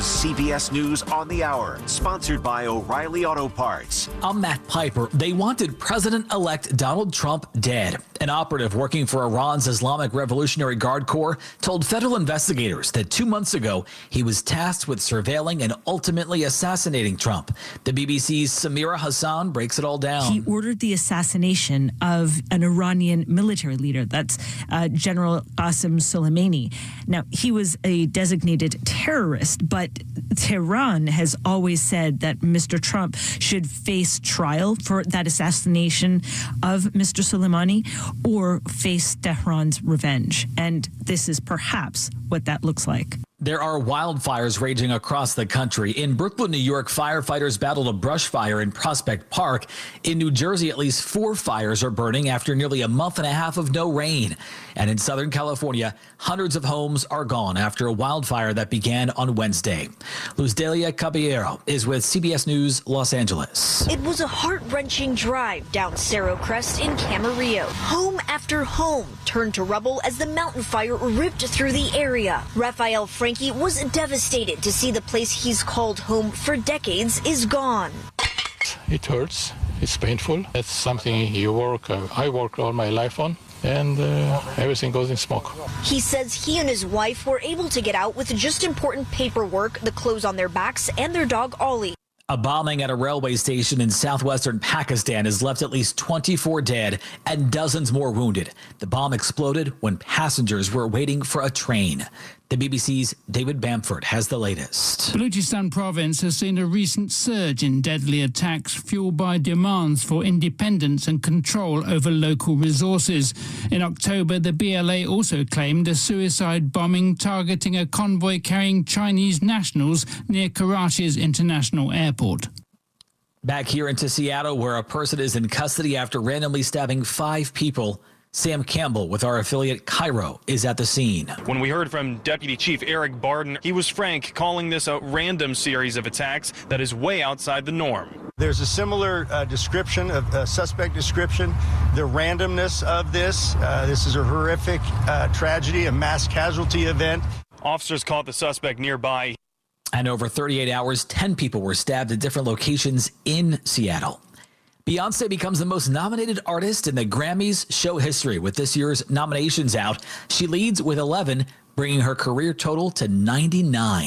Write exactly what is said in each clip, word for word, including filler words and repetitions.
is C B S News on the Hour, sponsored by O'Reilly Auto Parts. I'm Matt Piper. They wanted President-elect Donald Trump dead. An operative working for Iran's Islamic Revolutionary Guard Corps told federal investigators that two months ago he was tasked with surveilling and ultimately assassinating Trump. The B B C's Samira Hassan breaks it all down. He ordered the assassination of an Iranian military leader. That's uh, General Qasem Soleimani. Now, he was a designated terrorist, but Tehran has always said that Mister Trump should face trial for that assassination of Mister Soleimani or face Tehran's revenge. And this is perhaps what that looks like. There are wildfires raging across the country. In Brooklyn, New York, firefighters battled a brush fire in Prospect Park. In New Jersey, at least four fires are burning after nearly a month and a half of no rain. And in Southern California, hundreds of homes are gone after a wildfire that began on Wednesday. Luz Delia Caballero is with C B S News Los Angeles. It was a heart-wrenching drive down Cerro Crest in Camarillo. Home after home turned to rubble as the mountain fire ripped through the area. Rafael Frankie was devastated to see the place he's called home for decades is gone. It hurts. It's painful. It's something you work, uh, I work all my life on, and uh, everything goes in smoke. He says he and his wife were able to get out with just important paperwork, the clothes on their backs, and their dog Ollie. A bombing at a railway station in southwestern Pakistan has left at least twenty-four dead and dozens more wounded. The bomb exploded when passengers were waiting for a train. The B B C's David Bamford has the latest. Balochistan province has seen a recent surge in deadly attacks fueled by demands for independence and control over local resources. In October, the B L A also claimed a suicide bombing targeting a convoy carrying Chinese nationals near Karachi's international airport. Back here into Seattle, where a person is in custody after randomly stabbing five people. Sam Campbell with our affiliate Cairo is at the scene. When we heard from Deputy Chief Eric Barden, he was frank, calling this a random series of attacks that is way outside the norm. There's a similar uh, description of uh, suspect description. The randomness of this, uh, this is a horrific uh, tragedy, a mass casualty event. Officers caught the suspect nearby. And over thirty-eight hours, ten people were stabbed at different locations in Seattle. Beyonce becomes the most nominated artist in the Grammys show history with this year's nominations out. She leads with eleven, bringing her career total to ninety-nine.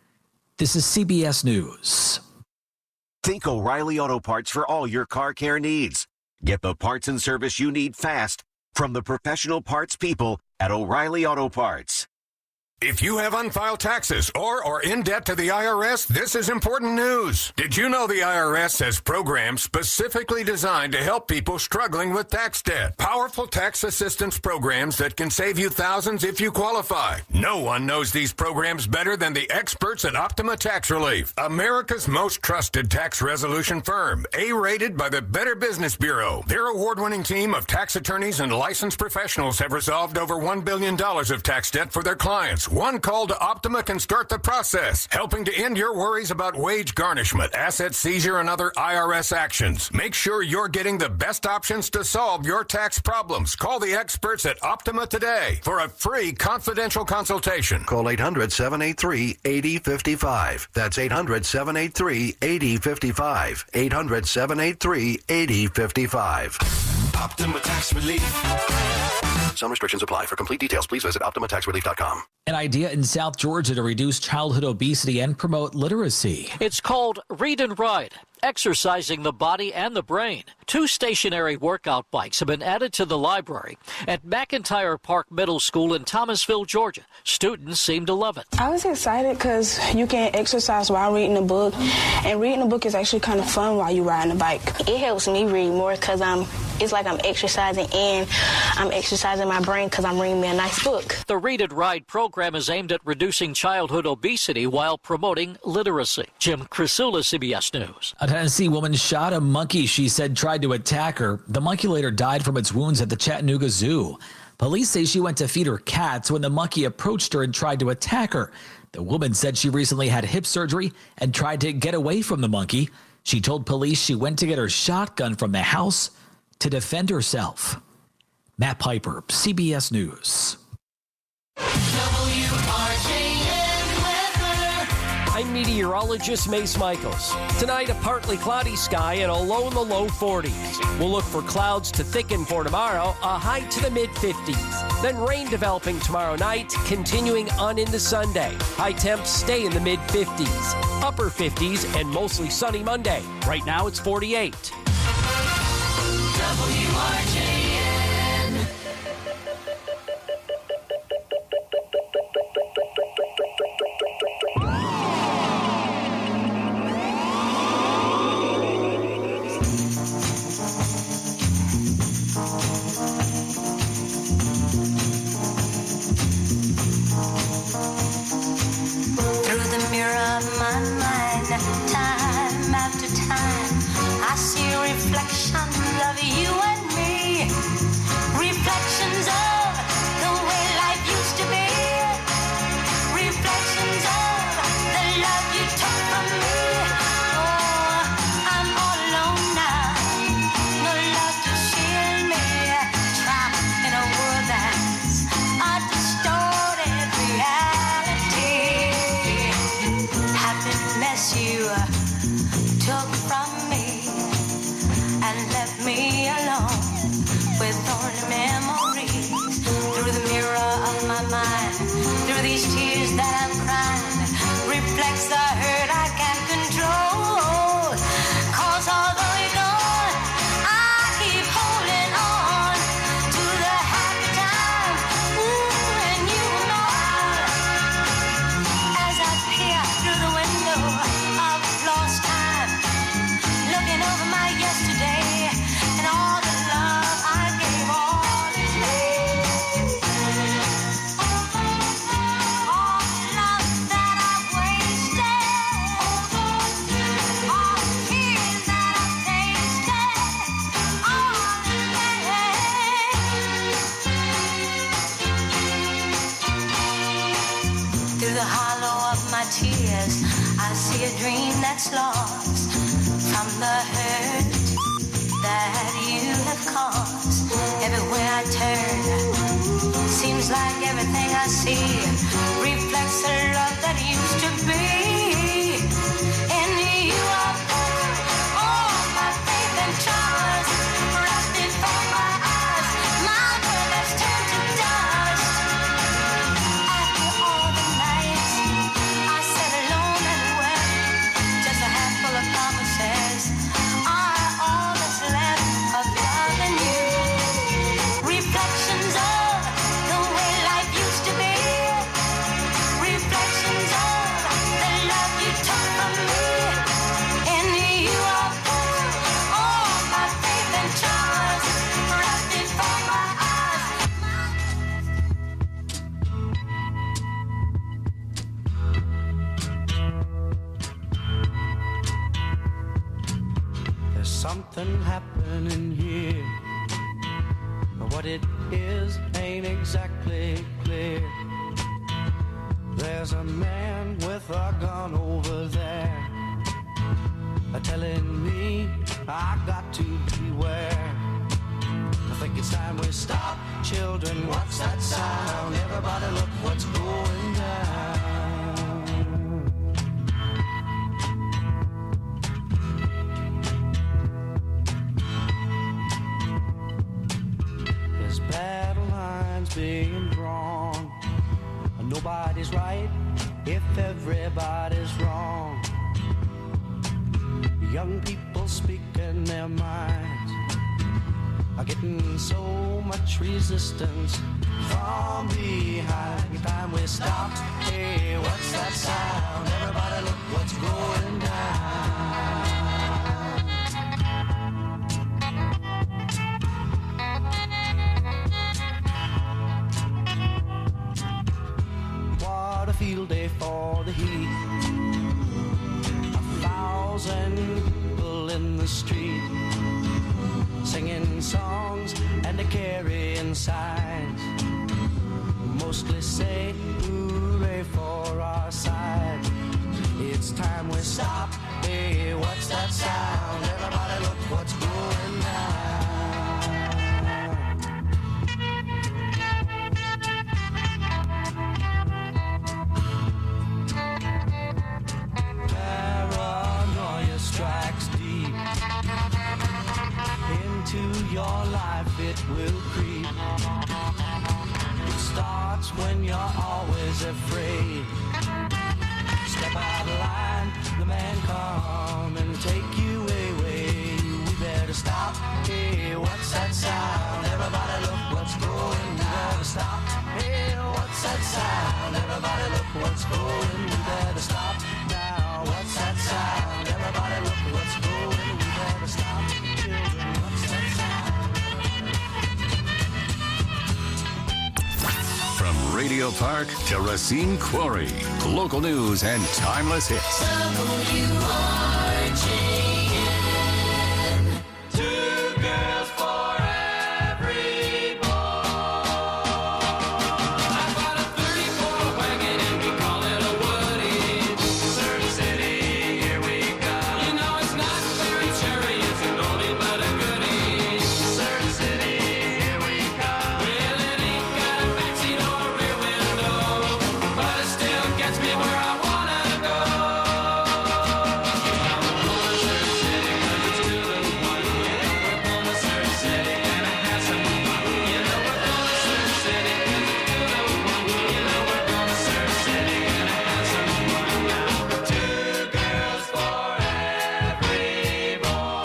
This is C B S News. Think O'Reilly Auto Parts for all your car care needs. Get the parts and service you need fast from the professional parts people at O'Reilly Auto Parts. If you have unfiled taxes or are in debt to the I R S, this is important news. Did you know the I R S has programs specifically designed to help people struggling with tax debt? Powerful tax assistance programs that can save you thousands if you qualify. No one knows these programs better than the experts at Optima Tax Relief, America's most trusted tax resolution firm, A-rated by the Better Business Bureau. Their award-winning team of tax attorneys and licensed professionals have resolved over one billion dollars of tax debt for their clients. One call to Optima can start the process, helping to end your worries about wage garnishment, asset seizure, and other I R S actions. Make sure you're getting the best options to solve your tax problems. Call the experts at Optima today for a free confidential consultation. Call eight hundred, seven eight three, eight zero five five. That's eight hundred, seven eight three, eight zero five five. eight hundred, seven eight three, eight zero five five. Optima Tax Relief. Some restrictions apply. For complete details, please visit Optima Tax Relief dot com. An idea in South Georgia to reduce childhood obesity and promote literacy. It's called Read and Ride, exercising the body and the brain. Two stationary workout bikes have been added to the library at McIntyre Park Middle School in Thomasville, Georgia. Students seem to love it. I was excited because you can exercise while reading a book, and reading a book is actually kind of fun while you're riding a bike. It helps me read more because I'm, it's like I'm exercising and I'm exercising my brain because I'm reading me a nice book. The Read and Ride program is aimed at reducing childhood obesity while promoting literacy. Jim Crisula, C B S News. A Tennessee woman shot a monkey she said tried to attack her. The monkey later died from its wounds at the Chattanooga Zoo. Police say she went to feed her cats when the monkey approached her and tried to attack her. The woman said she recently had hip surgery and tried to get away from the monkey. She told police she went to get her shotgun from the house to defend herself. Matt Piper, C B S News. W R J N weather. I'm meteorologist Mace Michaels. Tonight, a partly cloudy sky and a low in the low forties. We'll look for clouds to thicken for tomorrow, a high to the mid fifties. Then rain developing tomorrow night, continuing on into Sunday. High temps stay in the mid fifties. Upper fifties and mostly sunny Monday. Right now, it's forty-eight. W R J N. Through the mirror of my mind, time after time, I see reflections of you and me. Reflections of the way life used to be. Reflections of the love you took from me. Oh, I'm all alone now. No love to shield me. Trapped in a world that's a distorted reality. Happiness you took from me and left me alone with only memories. Through the mirror of my mind, through these tears that I'm crying, reflects the hurt I can't control. Cause although you're gone, I keep holding on to the happy time. Ooh, and you know as I peer through the window of lost time, looking over my yesterday and all the love I gave all is late. All the love that I wasted, all the tears that I tasted, all is late. Through the hollow of my tears, I see a dream that's lost from the hurt that you have caused. Everywhere I turn, seems like everything I see reflects the love that used to be. In you I put all my faith and trust, wrapped before my eyes, my world has turned to dust. After all the nights I sat alone and wept, just a handful of promises are all that's left of loving you. Reflections of the way life used to be. Reflections of the love you took from me. In you I put all my faith and trust, right before my eyes. There's something happening here, but what it is ain't exactly clear. There's a man with a gun over there, uh, telling me I got to beware. I think it's time we stop, children. What's that sound? Everybody look what's going down. There's battle lines being drawn. Nobody's right if everybody's wrong. Young people speaking their minds are getting so much resistance from behind. It's time we stop. Hey, what's that sound? Everybody look what's going down. What a field day for the heat. A thousand people in the street, singing songs and a carrying signs. Mostly say hooray for our side. It's time we stop. Hey, what's that sound? Everybody look what's going down. will creep. It starts when you're always afraid. Step out of line, the man come and take you away. We better stop. Hey, what's that sound? Everybody look what's going. We better stop. Hey, what's that sound? Everybody look what's going. We better stop now. What's that sound? Everybody look what's going. We better stop. Children, what's that sound? From Radio Park to Racine Quarry, local news and timeless hits. W R J N. Two girls for every boy. I bought a thirty-four wagon and we call it a Woody. Surf City, here we go. You know it's not very cherry, it's an oldie but a goodie. Surf City, here we go. Well, it ain't got a backseat or a rear window, but it still gets me where I wanna go. I'm going to Surf City 'cause it's to the one. You know we're going to Surf City and I have some fun. You know we're going to Surf City 'cause it's to the one. You know we're going to Surf City and I have some fun now. Two girls for every boy.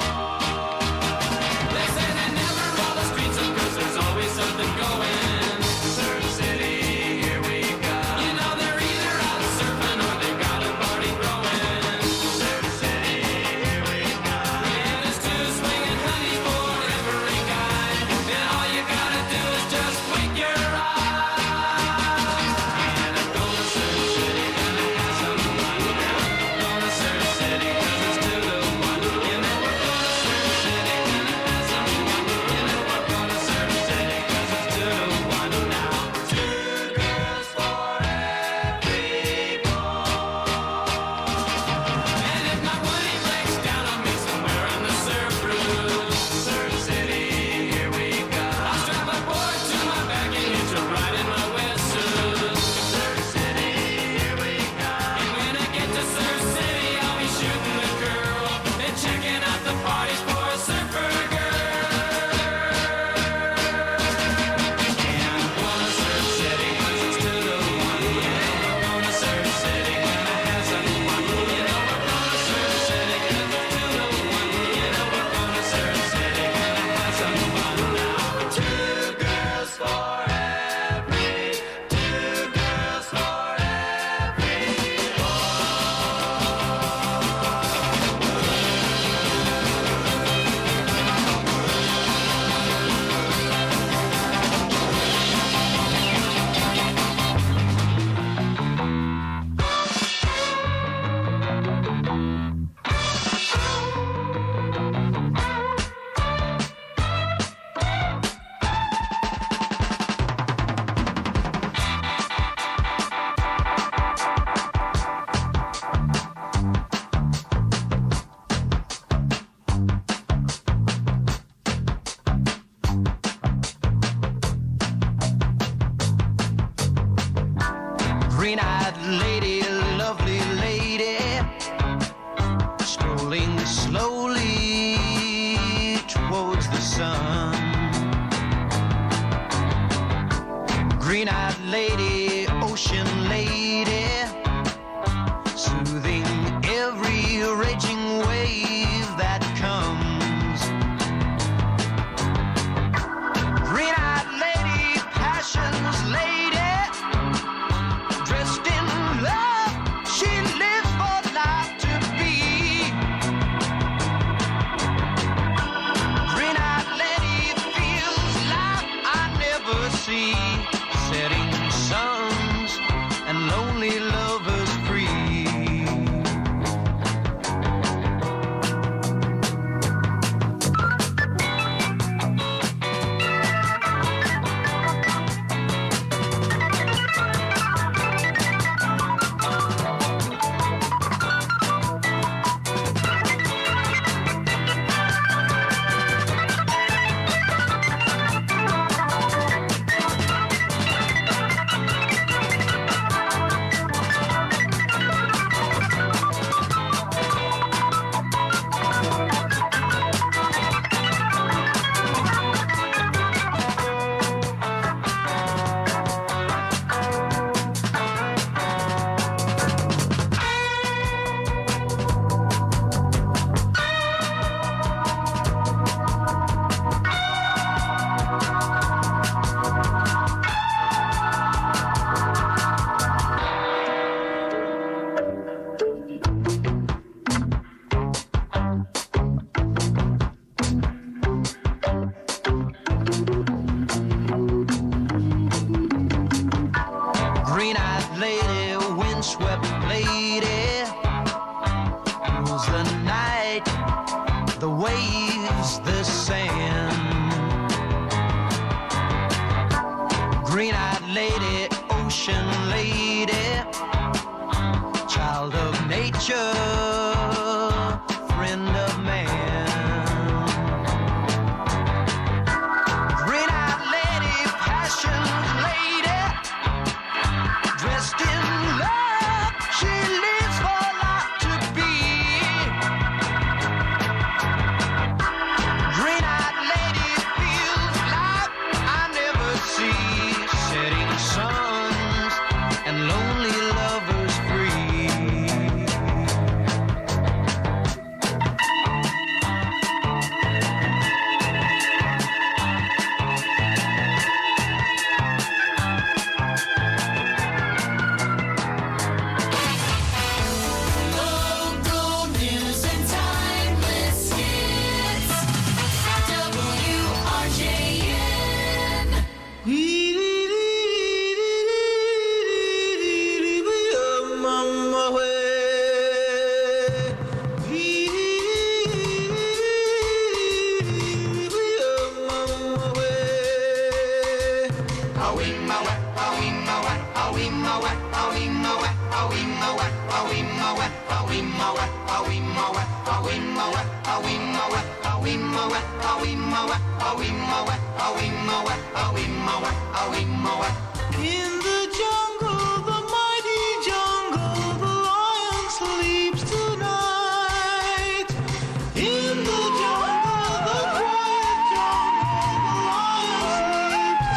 They say they never roll the streets up 'cause there's always something going. Surf City, here we go. You know they're either out surfing or they got a party throwing. Surf City, here we go. Yeah, there's two swinging honeys for every guy, and all you gotta do is just wink your eye. And I'm going to Surf City and I have some fun now. Going to Surf City 'cause it's to the one. You know we're going to Surf City and I have some fun. You know we're going to Surf City 'cause it's to the one now. Two girls for every boy. And if my Woody breaks down on me somewhere on the surf route, Surf City, here we go. I'll strap a board to my back and hitch a ride in my wetsuit. Surf City, here we go. And when I get to Surf City, I'll be shooting the girl and checking out the parties for a surfer girl. And I'm going to Surf City 'cause it's to the one. Yeah, we're going to Surf City and I have some fun. You know we're going to Surf City 'cause it's to the one. You know we're going to Surf City and I have some fun now. Two girls for every, two girls for every Green-eyed lady, lovely lady, strolling slowly towards the sun. Green-eyed lady, ocean lady, soothing every raging wave that comes. Green-eyed lady, passion's lady, dressed in love, she lives for life to be. Green-eyed lady feels life I never see. Setting sun swept lady rules the night, the waves, the sand. Green-eyed lady, ocean lady, child of nature, friend of man. Green-eyed lady, passion lady, dressed in love, she lives for life to be. Green-eyed lady feels like I never see, setting suns and lonely lovers free. Local news and timeless hits. W R J N. In the jungle, the mighty jungle, the lion sleeps tonight. In the jungle, the quiet jungle, the lion sleeps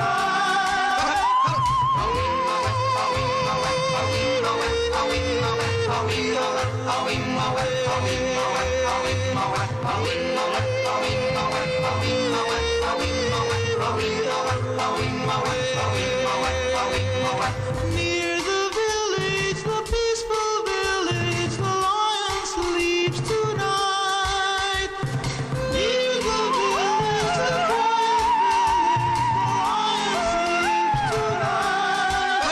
Near the village, the peaceful village, the lion sleeps tonight. Near the village, the quiet village, the lion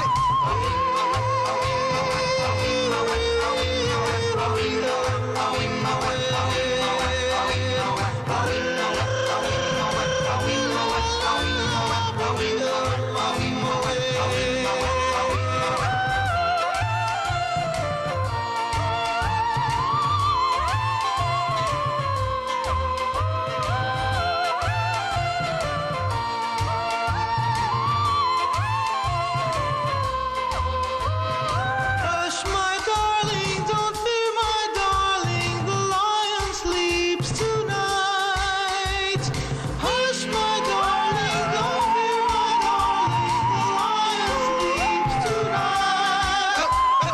Hush, my darling, don't fear, my darling, the lion sleeps tonight. Hush, my darling, don't fear, my darling, the lion sleeps tonight.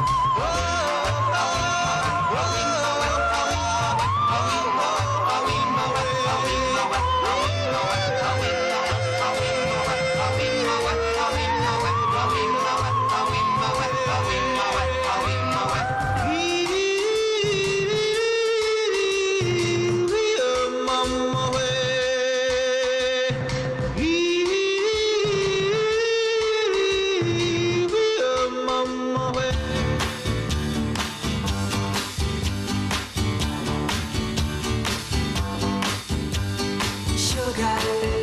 Sugar,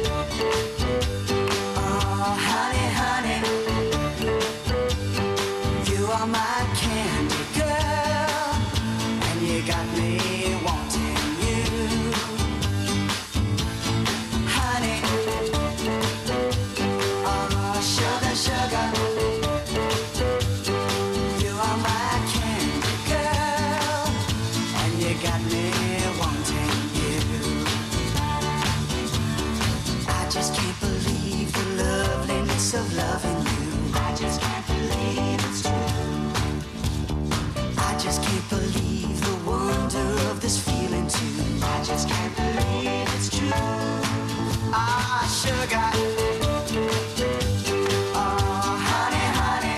oh honey, honey, you are my candy girl, and you got me wanting you. Honey, oh sugar, sugar, you are my candy girl, and you got me wanting you. I just can't believe the loveliness of loving you. I just can't believe it's true. I just can't believe the wonder of this feeling too. I just can't believe it's true. Ah, sugar. Oh, honey, honey.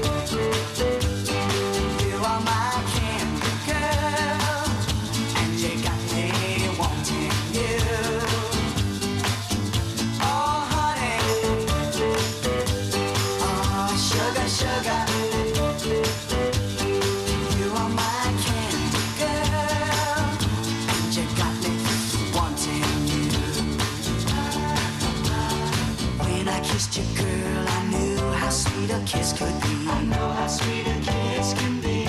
You are my candy girl, and you got me wanting you. Oh, honey. Oh, sugar, sugar. kissed you, girl, I knew how sweet a kiss could be. I know how sweet a kiss can be.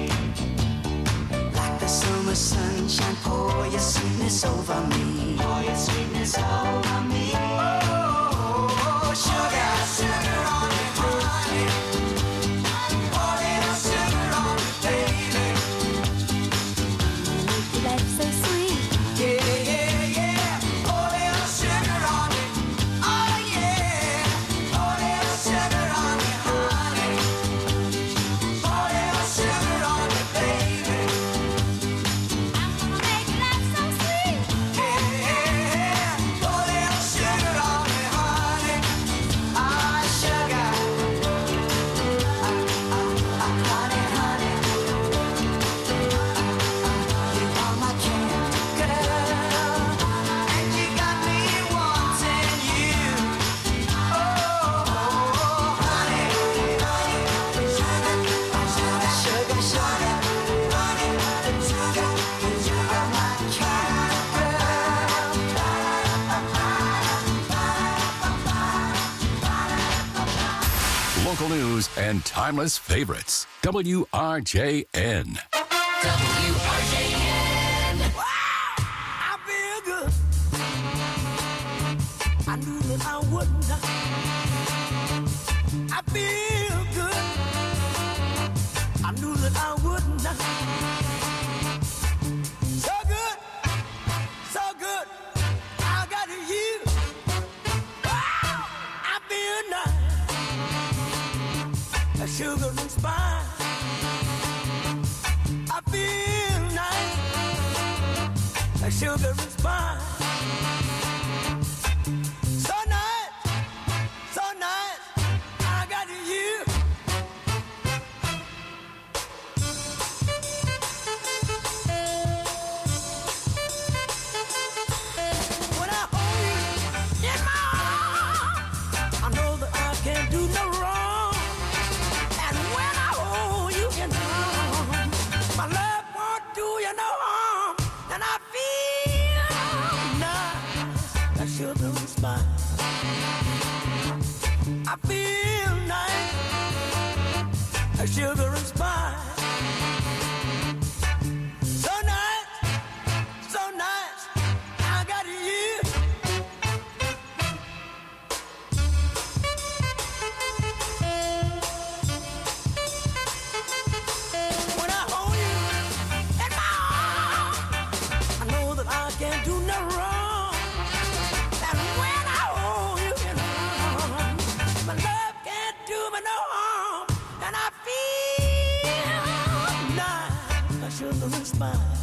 Like the summer sunshine, pour your sweetness over me. Pour your sweetness over me. Oh, sugar, sugar on me, honey. Pour little sugar on me, baby. Your life so sweet. Yeah, yeah, yeah. Pour little sugar on me. Oh, yeah. Pour little sugar on me, honey. Pour little sugar on me, baby. I'm gonna make your life so sweet. Yeah, yeah. Pour little sugar on me, honey. Ah, sugar. Ah, ah, ah, honey, honey. You are my candy girl, and you got me wanting you. Oh, honey, honey, sugar, sugar, sugar, honey, sugar, you are my candy Local news and timeless favorites. W R J N. W R J N. Wow, I feel good. I knew that I wouldn't. I feel good. I knew that I wouldn't. So good, so good. I got you. Wow, I feel nice. A sugar and spice. I feel nice. A sugar and spice. So nice, so nice. I got you. When I hold you in my arms, I know that I can't do no wrong. And when I hold you in my arms, my love won't do you no harm. And I feel nice, that sugar and spice. I feel nice, that sugar and spice. So nice, so nice, I got you. When I hold you in my arms, I know that I can't do no wrong. And when I hold you in my arms, my love can't do me no harm. And I feel nice, I sugar and spice.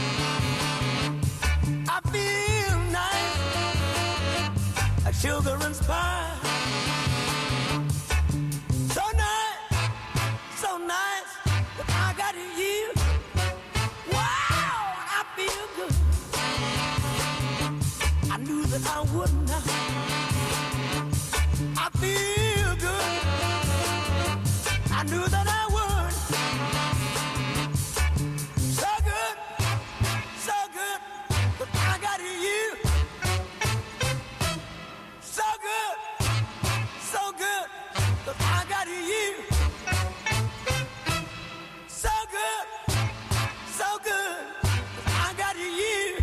I feel nice, a sugar and spice. So nice, so nice that I got you. Wow, I feel good. I knew that I wouldn't. I feel good. I knew that I would. So good, so good that I got you. So good, so good that I got you. So good, so good that I got you.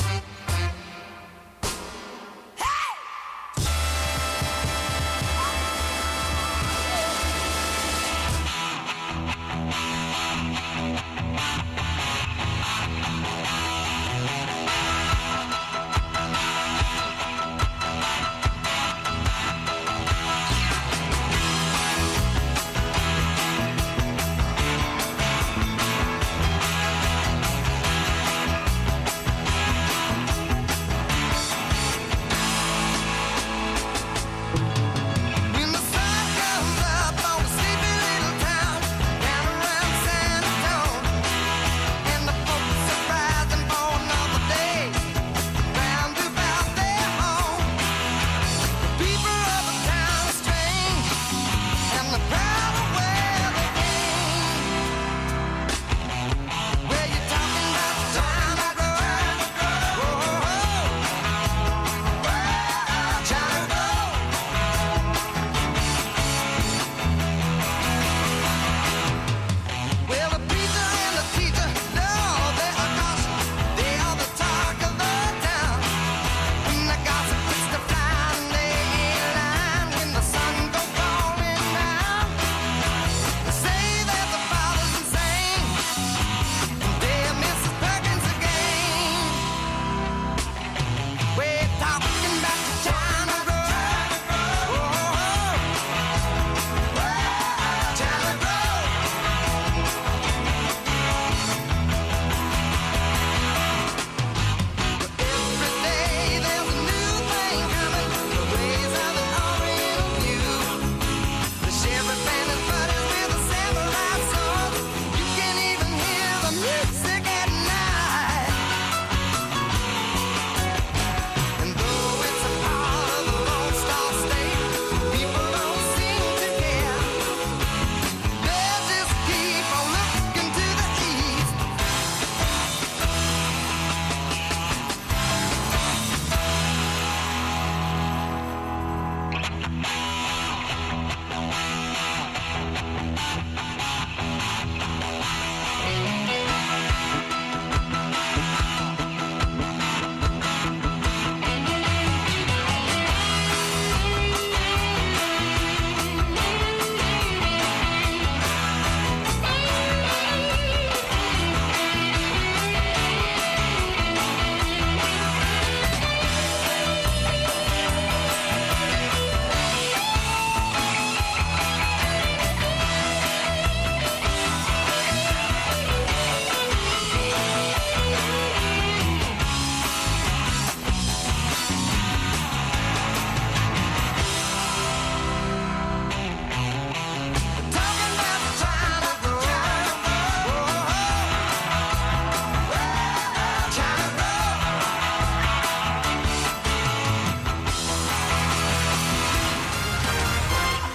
Hey!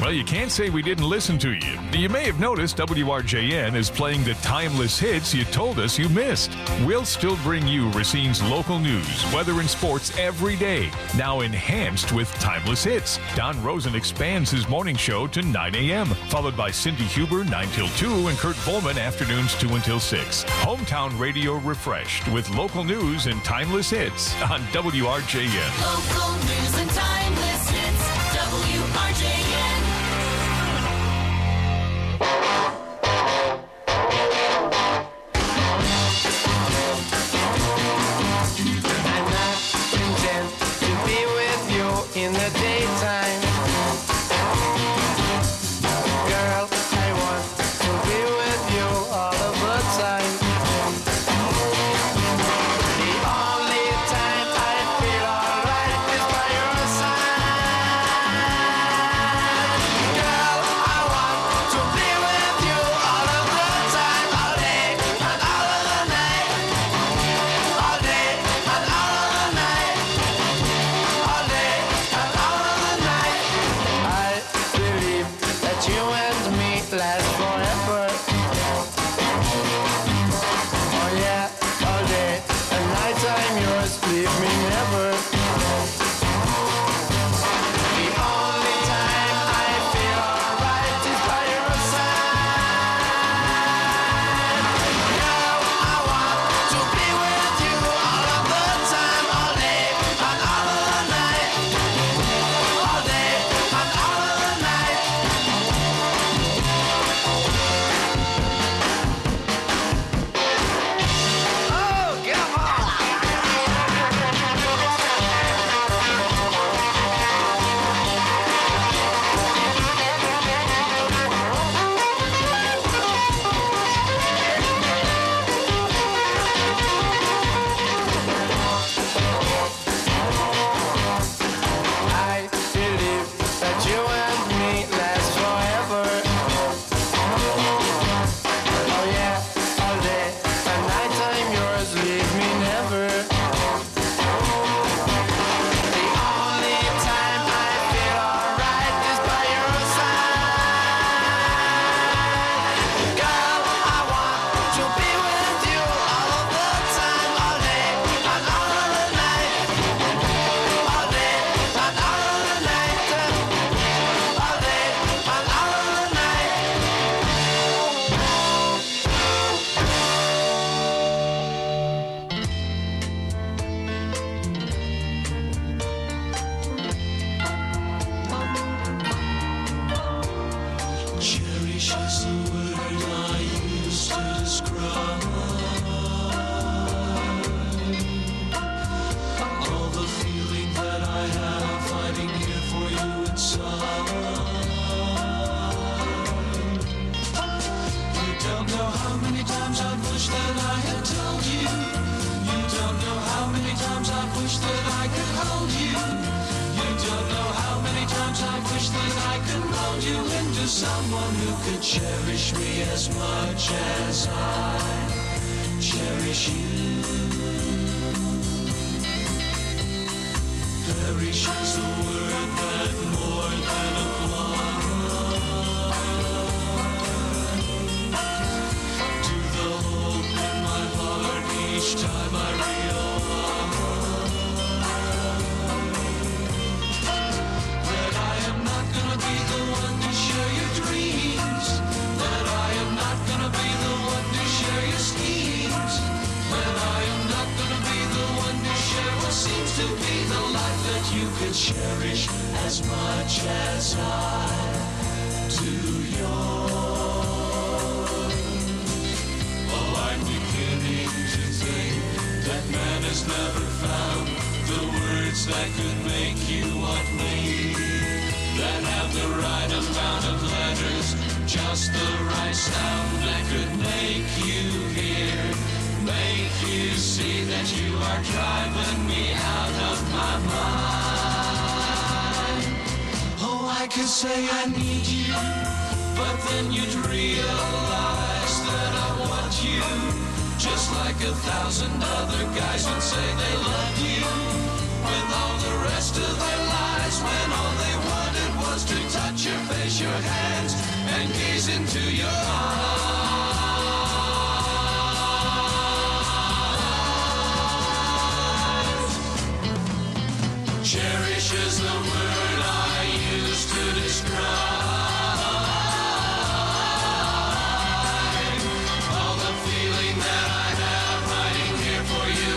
Well, you can't say we didn't listen to you. You may have noticed W R J N is playing the timeless hits you told us you missed. We'll still bring you Racine's local news, weather, and sports every day, now enhanced with timeless hits. Don Rosen expands his morning show to nine a.m., followed by Cindy Huber nine till two and Kurt Volman afternoons two until six. Hometown radio refreshed with local news and timeless hits on W R J N. Local news and timeless hits. W R J N. I'm not content to be with you in the daytime. Girl, I want to be with you all of the time. The only time I feel alright is by your side. Girl, I want to be with you all of the time, all day and all of the night. All day and all of the night. All day and all of the night. I believe that you and me last forever. Oh yeah, all day and night I'm yours, leave me never. The only time I feel alright is by your side. Girl, I want to be with you all of the time, all day and all of the night. All day and all of the night. Oh, come on! I believe that you and me last forever. Oh yeah, all day and night I'm yours, leave me never. The only time I feel alright is by your side. Girl, I want to be with you all of the time, all day and all of the night. All day and all of the night. All day and all of the night. Cherish is the word I use to describe all the feeling that I have fighting here for you inside. You don't know how many times I wish that I had told you. You don't know how many times I wish that I could hold you. You don't know how many times I wish that I could mold you into someone who could cherish me as much as I cherish you. Perish is the word that more than applies to the hope in my heart each time I realize that I am not gonna be the one to share your dreams, that I am not gonna be the one to share your schemes, that I am not gonna be the one to share what seems to be the life that you could cherish as much as I do yours. Oh, I'm beginning to think that man has never found the words that could make you want me, that have the right amount of letters, just the right sound that could make you hear, make you see that you are driving me out of my mind. Oh, I could say I need you, but then you'd realize that I want you, just like a thousand other guys would say they love you, with all the rest of their lives, when all they wanted was to touch your face, your gaze into your eyes. Cherish is the word I use to describe all the feeling that I have hiding here for you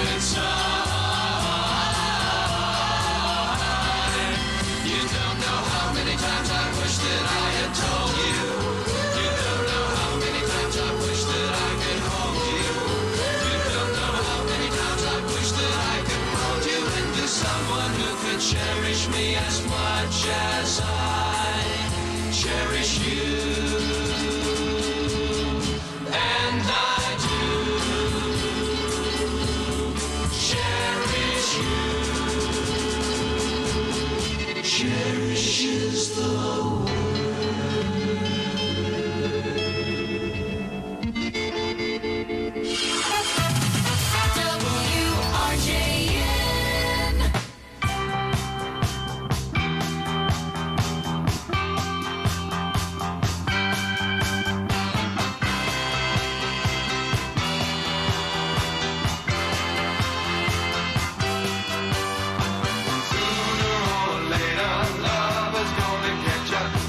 inside. You don't know how many times I wish that I had told you. You don't know how many times I wish that I could hold you. You don't know how many times I wish that I could mold you into someone who could cherish me as much as I cherish you. And I do cherish you. Cherish is the W R J N. Sooner or later, love is gonna catch up.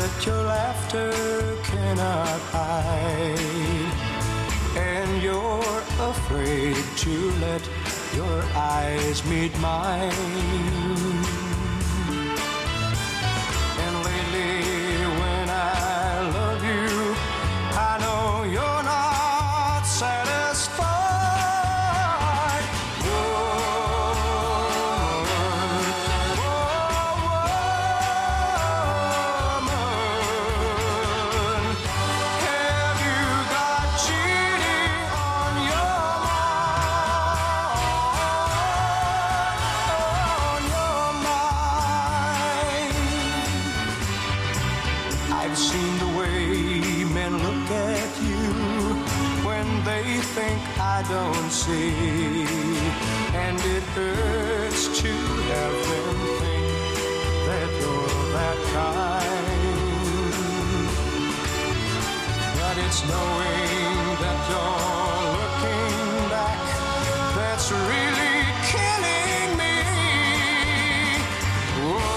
that your laughter cannot hide, and you're afraid to let your eyes meet mine. And lately when I love you, I know you're not satisfied. Woman, woman, have you got cheating on your I've seen the way men look at you when they think I don't see, and it hurts to have them think that you're that kind. But it's knowing that you're looking back that's really killing me. Whoa.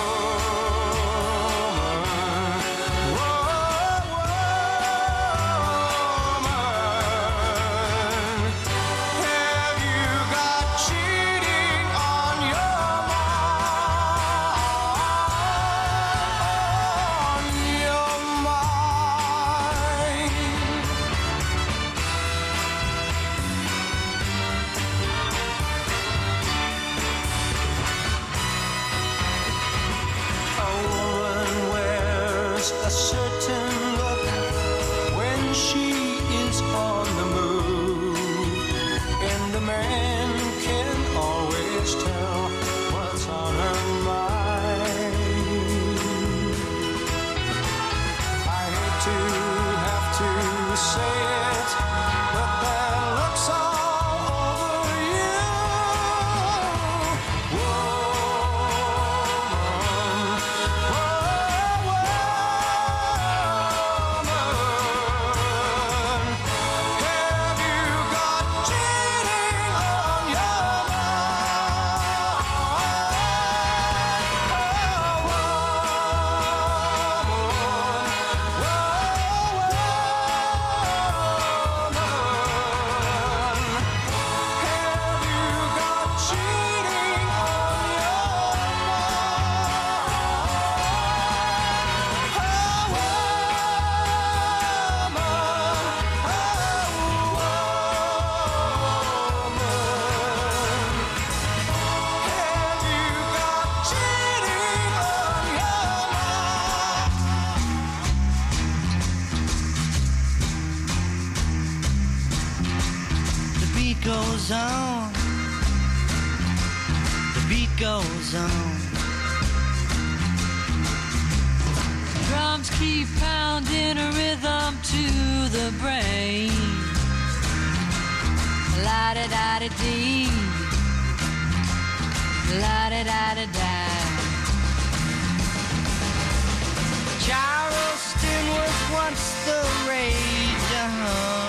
A certain look when she is on the move, and a man can always tell what's on her mind. I hate to have to say it, but that looks all over you. Goes on, the beat goes on. Drums keep pounding a rhythm to the brain. La-da-da-da-dee, la-da-da-da-da. Charleston was once the rage, uh-huh.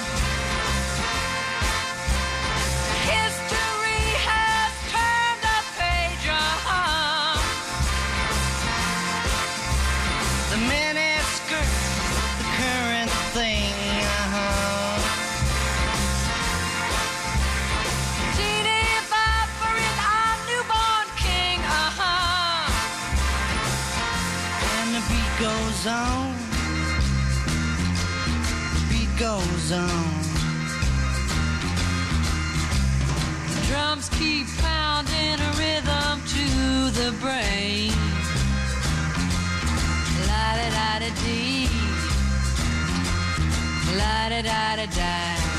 History has turned a page, uh-huh. The miniskirt, the current thing, uh-huh. Teeny Bopper is our newborn king, uh-huh. And the beat goes on, the beat goes on. Drums keep pounding a rhythm to the brain. La-da-da-da-dee, la-da-da-da-da.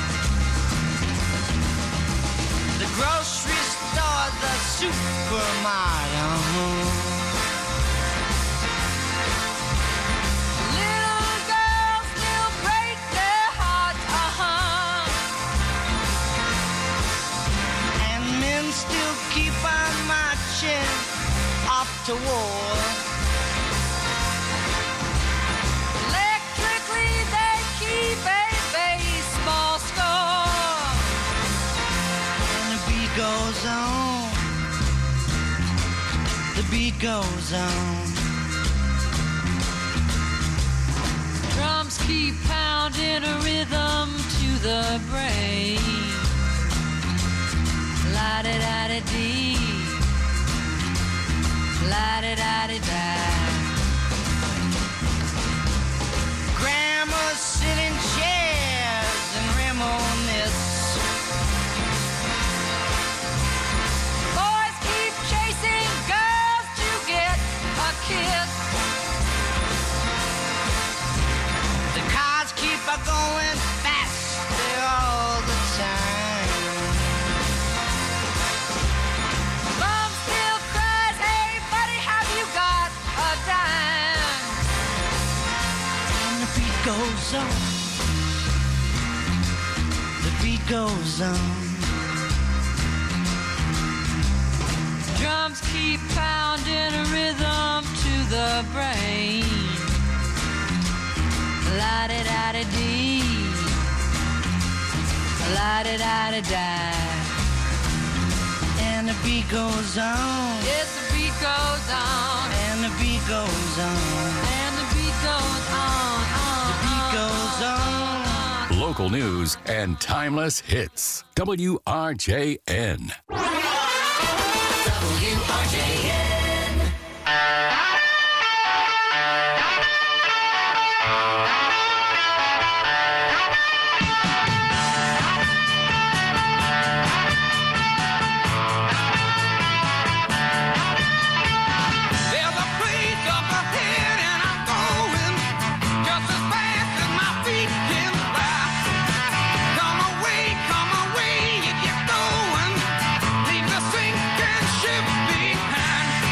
The grocery store, the supermarket, uh-huh. Little girls still break their hearts, uh-huh. Still keep on marching off to war. Electrically they keep a baseball score. And the beat goes on, the beat goes on. keep pounding a rhythm to the brain. La-da-da-da-dee, la-da-da-da-da. Grandma's sitting chairs and reminisce. Boys keep chasing girls to get a kiss. The cars keep a going faster all the time. Mom still cries, hey buddy, have you got a dime? And the beat goes on. The beat goes on. Drums keep pounding a rhythm to the brain. La-da-da-da-dee, la-da-da-da-da. And the beat goes on. Yes, the beat goes on. And the beat goes on. And the beat goes on. on the beat goes on. Local news and timeless hits. W R J N. W R J N. There's a place up ahead and I'm going just as fast as my feet can fly. Come away, come away if you're going. Leave the sinking ship behind.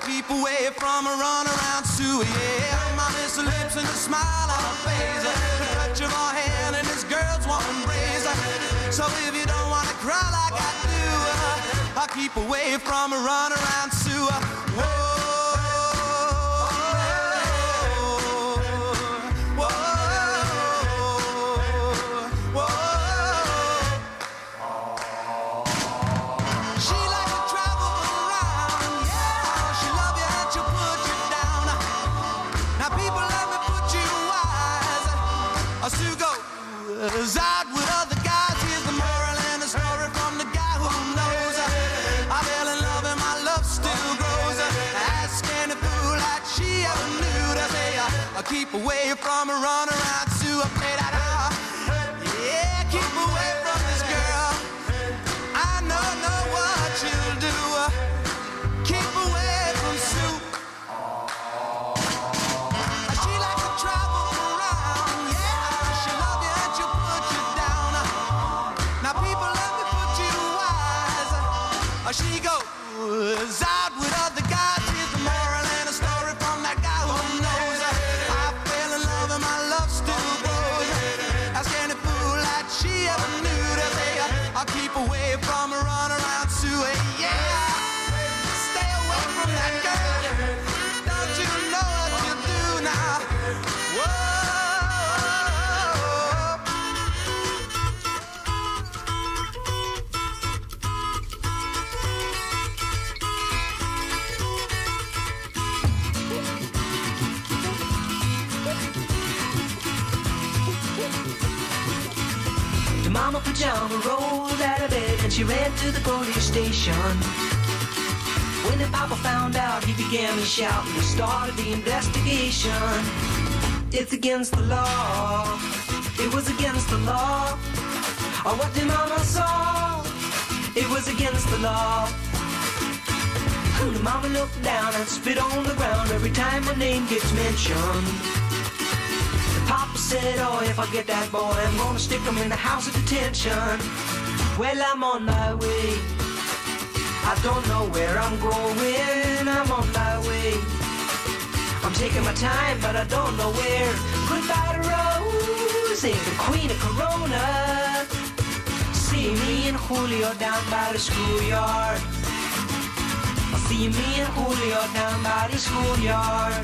keep away from a runaround Sue, yeah. My miss her lips and a smile on her face, the touch of her hand and this girl's warm embrace. So if you don't wanna cry like I do, I'll keep away from a runaround Sue. Whoa. Sue goes out with other guys. Here's the moral and the story from the guy who knows. I fell in love and my love still grows. Ask any fool that she ever knew to say I'll keep away from a runaround Sue. I play that out. Yeah, keep away from this girl. I know, know what you'll do. Keep away from Sue. She likes to travel around, yeah. She love you and she'll put you down. Now people, let me put you wise. She goes out with other guys. Here's the moral and a story from that guy who knows. I fell in love and my love still grows. Ask any fool that she ever knew to say I'll keep away from a runaround Sue, yeah. Stay away from that girl. Don't you know what you do now? Whoa. The mama pajama rolled out of bed and she ran to the police station. When the papa found out, he began to shout and started the investigation. It's against the law. It was against the law. Or what the mama saw. It was against the law. And the mama looked down and spit on the ground every time my name gets mentioned. Papa said, oh, if I get that boy, I'm gonna stick him in the house of detention. Well, I'm on my way. I don't know where I'm going. I'm on my way. I'm taking my time, but I don't know where. Goodbye to Rosie, the queen of Corona. See me and Julio down by the schoolyard. I'll see me and Julio down by the schoolyard.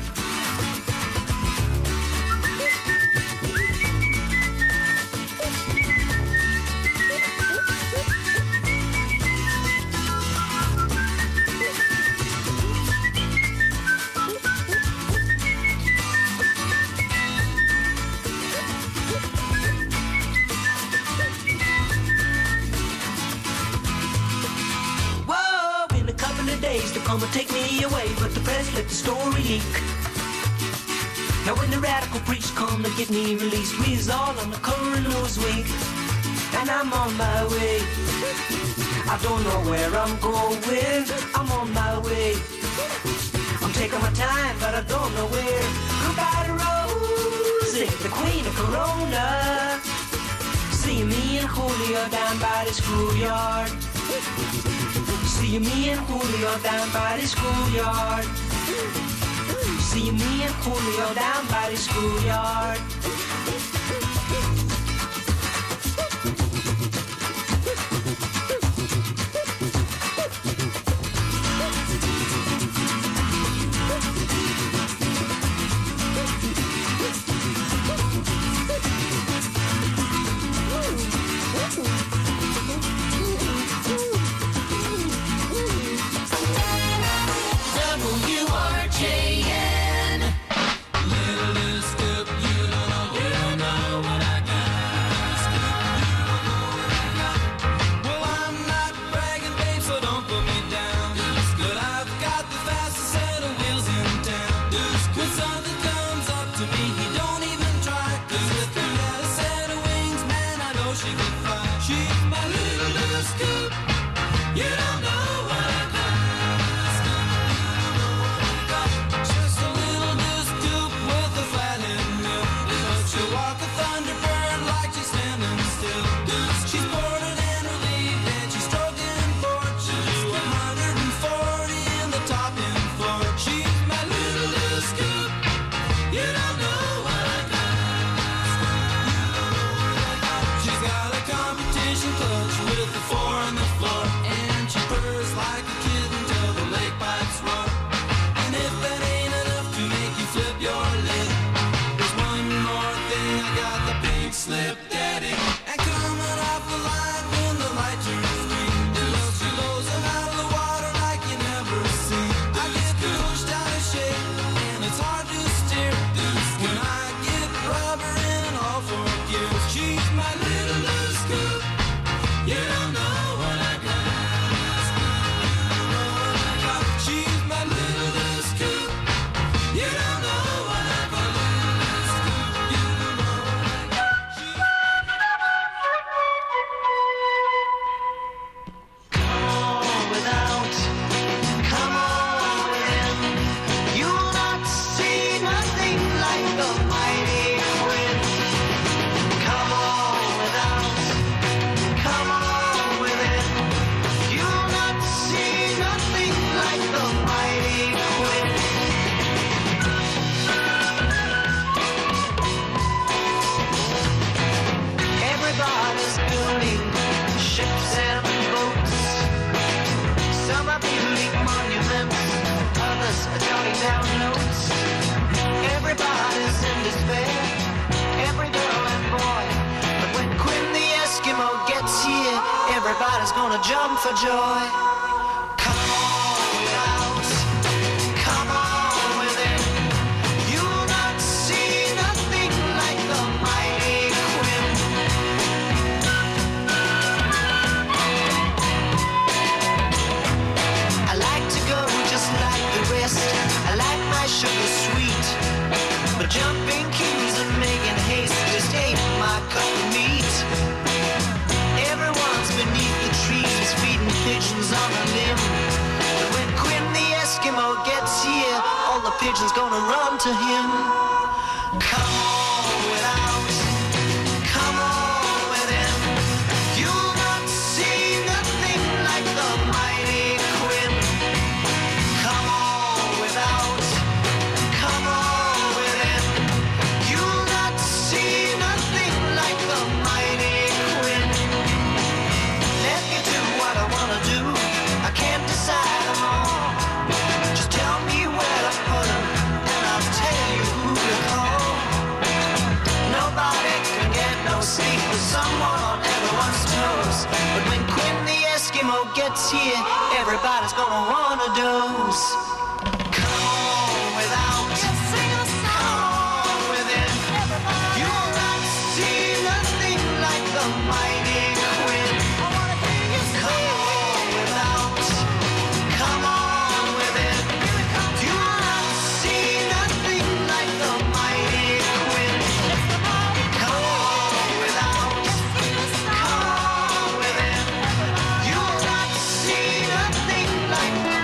To come and take me away, but the press let the story leak. Now when the radical priests come to get me released, we's all on the cover of Newsweek, and I'm on my way. I don't know where I'm going. I'm on my way. I'm taking my time, but I don't know where. Goodbye to Rosie, the queen of Corona. See me and Julio down by the schoolyard. See me and Julio down by the schoolyard. See me and Julio down by the schoolyard. W R J N. Little scoop, you don't know, you don't know what I got. Well, I'm not bragging, babe, so don't put me down. But I've got the fastest set of wheels in town. When something comes up to me, he don't even try. 'Cause if he had a set of wings, man, I know she could fly. She's my little, little scoop. You don't know what I got. Just a little disc scoop with a flat end mill. But she'll walk a thunderbird like she's standing still. She's boarded and relieved and she's stroking fortune. one hundred forty in the top end floor. everybody's gonna jump for joy. Come on without, come on with it. You'll not see nothing like the mighty Quinn. I like to go just like the rest. I like my sugar sweet, but jumping cues and making haste just ain't my cup of meat. Everyone's beneath the trees feeding pigeons on a limb. But when Quinn the Eskimo gets here, all the pigeons gonna run to him. Come on without, come on with him. You'll not see nothing like the mighty Quinn. Come on without, come on with him. You'll not see nothing like the mighty Quinn. Let me do what I wanna do. I can't decide them all. Just tell me where to put them, and I'll tell you who to call. Nobody can get no sleep with someone on everyone's toes. But when Quinn the Eskimo gets here, everybody's gonna want a dose. Come on without, come on with it. You'll not see nothing like the mighty Quinn. Come on without, come on with it. You'll not see nothing like the mighty Quinn. Come on without, come on with it. You'll not see nothing like the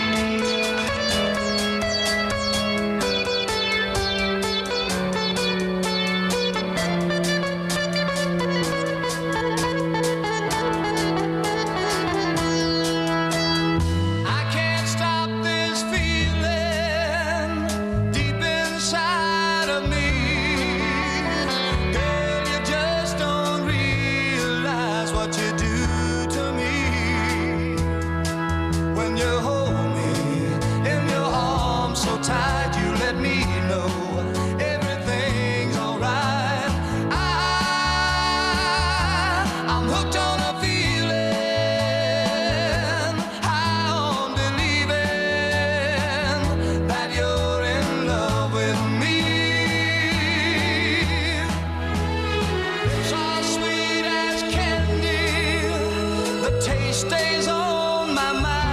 I can't stop this feeling deep inside of me. Girl, you just don't realize what you do to me. When you hold me in your arms so tight, you let me know everything's alright. I, I'm hooked on a feeling, high on believing that you're in love with me. So sweet as candy, the taste stays on my mind.